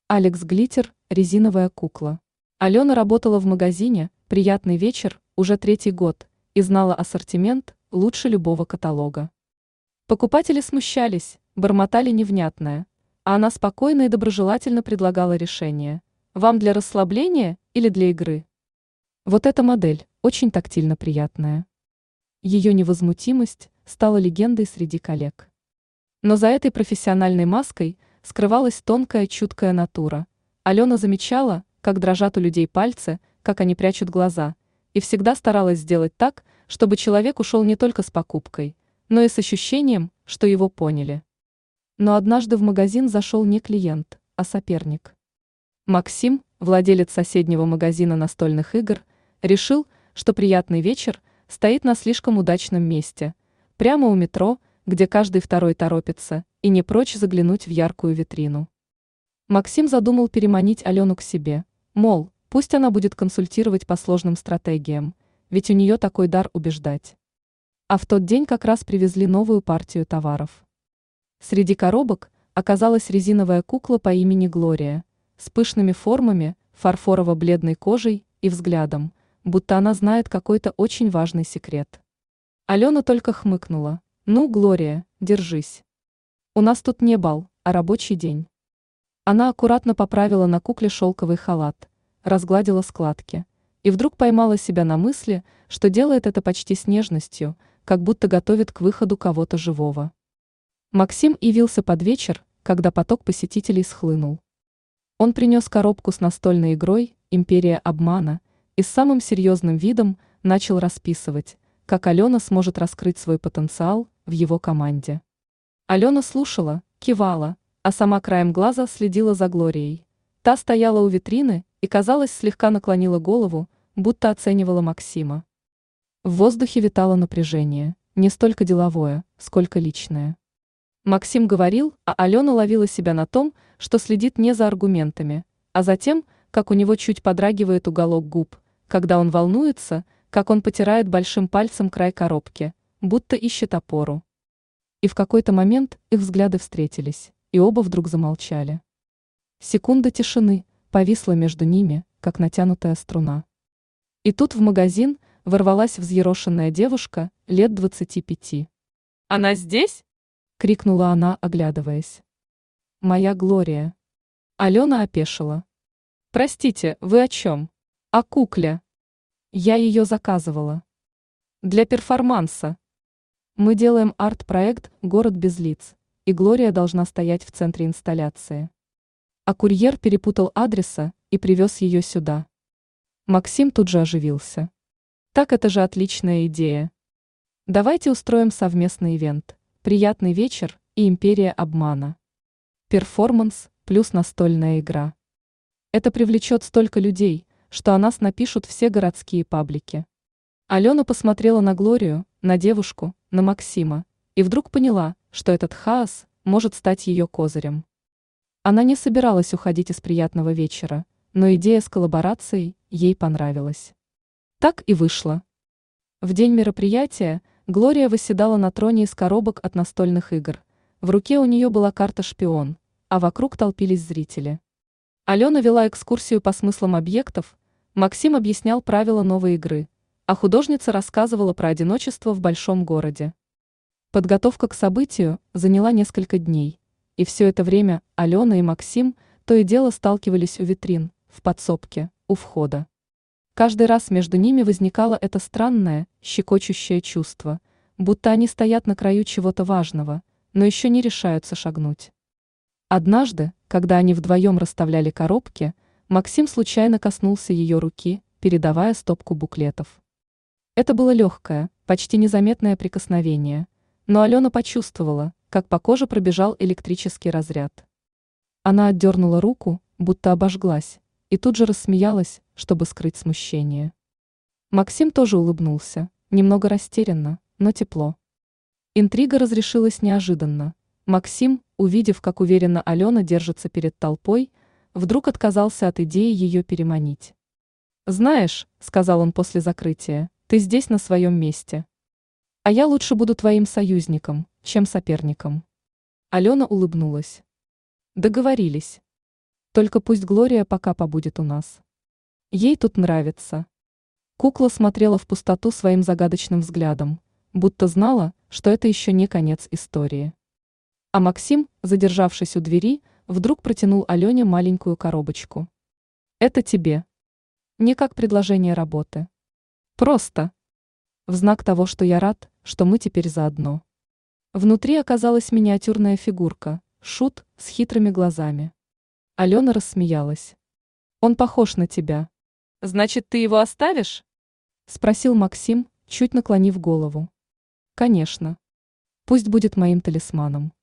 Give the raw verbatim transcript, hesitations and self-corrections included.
Алекс Глиттер, резиновая кукла. Алена работала в магазине «Приятный вечер» уже третий год и знала ассортимент лучше любого каталога. Покупатели смущались, бормотали невнятное, а она спокойно и доброжелательно предлагала решение. Вам для расслабления или для игры? Вот эта модель очень тактильно приятная. Ее невозмутимость стала легендой среди коллег. Но за этой профессиональной маской скрывалась тонкая чуткая натура. Алена замечала, как дрожат у людей пальцы, как они прячут глаза, и всегда старалась сделать так, чтобы человек ушел не только с покупкой, но и с ощущением, что его поняли. Но однажды в магазин зашел не клиент, а соперник. Максим, владелец соседнего магазина настольных игр, решил, что приятный вечер стоит на слишком удачном месте, прямо у метро, где каждый второй торопится, и не прочь заглянуть в яркую витрину. Максим задумал переманить Алену к себе, мол, пусть она будет консультировать по сложным стратегиям, ведь у нее такой дар убеждать. А в тот день как раз привезли новую партию товаров. Среди коробок оказалась резиновая кукла по имени Глория, с пышными формами, фарфорово-бледной кожей и взглядом, будто она знает какой-то очень важный секрет. Алена только хмыкнула. «Ну, Глория, держись. У нас тут не бал, а рабочий день». Она аккуратно поправила на кукле шелковый халат, разгладила складки и вдруг поймала себя на мысли, что делает это почти с нежностью, как будто готовит к выходу кого-то живого. Максим явился под вечер, когда поток посетителей схлынул. Он принес коробку с настольной игрой «Империя обмана» и с самым серьезным видом начал расписывать, как Алена сможет раскрыть свой потенциал в его команде. Алена слушала, кивала, а сама краем глаза следила за Глорией. Та стояла у витрины и, казалось, слегка наклонила голову, будто оценивала Максима. В воздухе витало напряжение, не столько деловое, сколько личное. Максим говорил, а Алена ловила себя на том, что следит не за аргументами, а за тем, как у него чуть подрагивает уголок губ, когда он волнуется, как он потирает большим пальцем край коробки, будто ищет опору. И в какой-то момент их взгляды встретились, и оба вдруг замолчали. Секунда тишины повисла между ними, как натянутая струна. И тут в магазин ворвалась взъерошенная девушка лет двадцати пяти. «Она здесь?» — крикнула она, оглядываясь. «Моя Глория». Алена опешила. «Простите, вы о чем?» «О кукле. Я ее заказывала. Для перформанса. Мы делаем арт-проект «Город без лиц», и Глория должна стоять в центре инсталляции. А курьер перепутал адреса и привез ее сюда». Максим тут же оживился. «Так это же отличная идея. Давайте устроим совместный ивент. Приятный вечер и империя обмана. Перформанс плюс настольная игра. Это привлечет столько людей, что о нас напишут все городские паблики». Алена посмотрела на Глорию, на девушку, на Максима, и вдруг поняла, что этот хаос может стать ее козырем. Она не собиралась уходить из приятного вечера, но идея с коллаборацией ей понравилась. Так и вышло. В день мероприятия Глория восседала на троне из коробок от настольных игр. В руке у нее была карта «Шпион», а вокруг толпились зрители. Алена вела экскурсию по смыслам объектов, Максим объяснял правила новой игры, а художница рассказывала про одиночество в большом городе. Подготовка к событию заняла несколько дней, и все это время Алена и Максим то и дело сталкивались у витрин, в подсобке, у входа. Каждый раз между ними возникало это странное, щекочущее чувство, будто они стоят на краю чего-то важного, но еще не решаются шагнуть. Однажды, когда они вдвоем расставляли коробки, Максим случайно коснулся ее руки, передавая стопку буклетов. Это было легкое, почти незаметное прикосновение, но Алена почувствовала, как по коже пробежал электрический разряд. Она отдернула руку, будто обожглась, и тут же рассмеялась, чтобы скрыть смущение. Максим тоже улыбнулся, немного растерянно, но тепло. Интрига разрешилась неожиданно. Максим, увидев, как уверенно Алена держится перед толпой, вдруг отказался от идеи ее переманить. «Знаешь», — сказал он после закрытия, — «ты здесь на своем месте. А я лучше буду твоим союзником, чем соперником». Алена улыбнулась. Договорились. Только пусть Глория пока побудет у нас. Ей тут нравится. Кукла смотрела в пустоту своим загадочным взглядом, будто знала, что это еще не конец истории. А Максим, задержавшись у двери, вдруг протянул Алене маленькую коробочку. Это тебе. Не как предложение работы. Просто. В знак того, что я рад, что мы теперь заодно. Внутри оказалась миниатюрная фигурка, шут с хитрыми глазами. Алена рассмеялась. Он похож на тебя. Значит, ты его оставишь? Спросил Максим, чуть наклонив голову. Конечно. Пусть будет моим талисманом.